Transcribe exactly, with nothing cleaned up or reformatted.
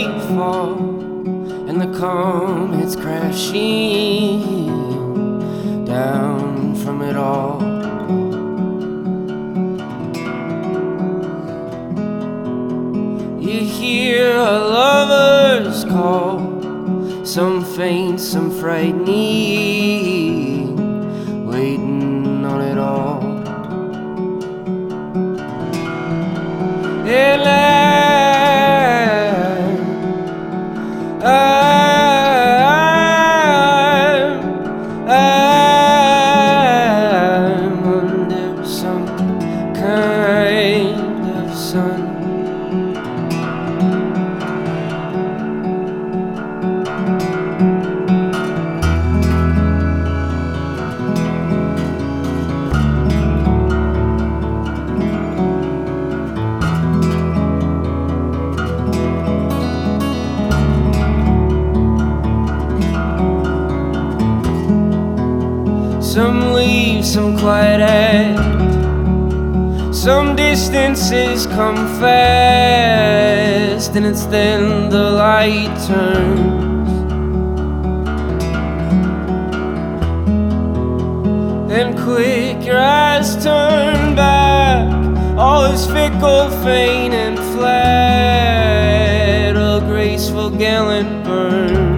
fall, and the comets crashing down from it all. You hear a lover's call, some faint, some frightening, waiting on it all. And I, I'm, I'm under some kind of sun. Some leave, some quiet act, some distances come fast, and it's then the light turns, and quick your eyes turn back. All is fickle, faint and flat, a graceful gallant burn.